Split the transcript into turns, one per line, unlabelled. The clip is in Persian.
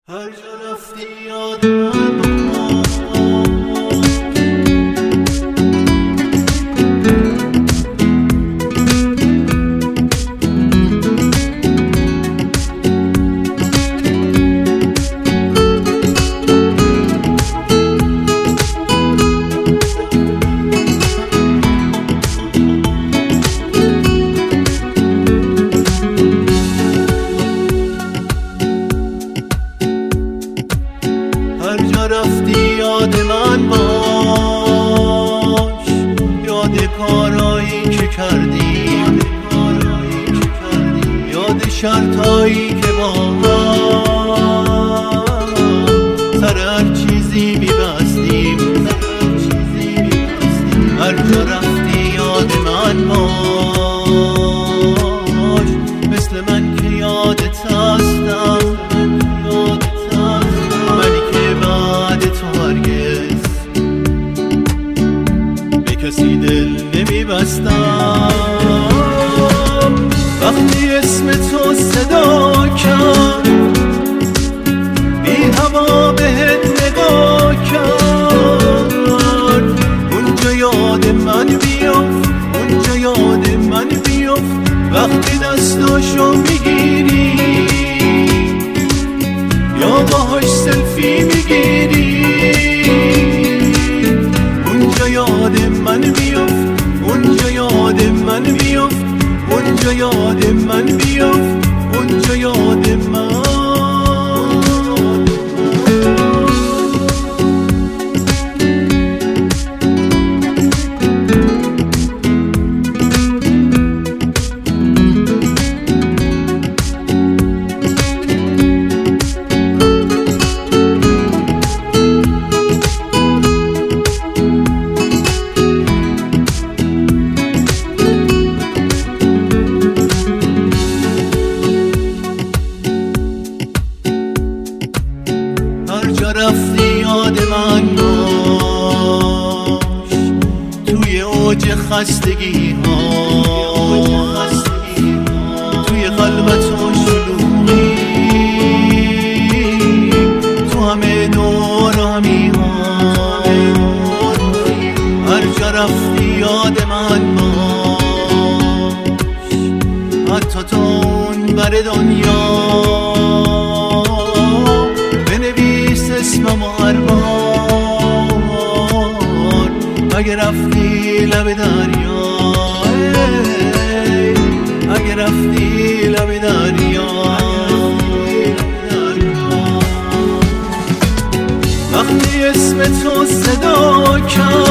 هر جا رفتی یاد من رفتی یاد من باش، یاد کارایی که کردی، یاد شرطایی که با هم سر هر چیزی میبستیم. هر جا رفتی یاد من باش، مثل من که یادت هستم، کسی دل نمیبستم. وقتی اسم تو صدا کرد، بی هوا بهت نگاه کرد، اونجا یاد من بیفت، اونجا یاد من بیفت. وقتی دستاشو میگیری یا باهاش سلفی میگیری، اونجا یاد من بیفت، اونجا یاد من بیفت، اونجا یاد من بیفت، اونجا یاد من. رفتی یاد من باش، توی اوج خستگی ها، توی خلوت و شلوغی، تو همه دور و همی ها. هر جا رفتی یاد من باش، حتی تا اون بر دنیا اسمم هر بار. اگه رفتی لب دریا، اگه رفتی لب دریا، وقتی اسم تو صدا کرد،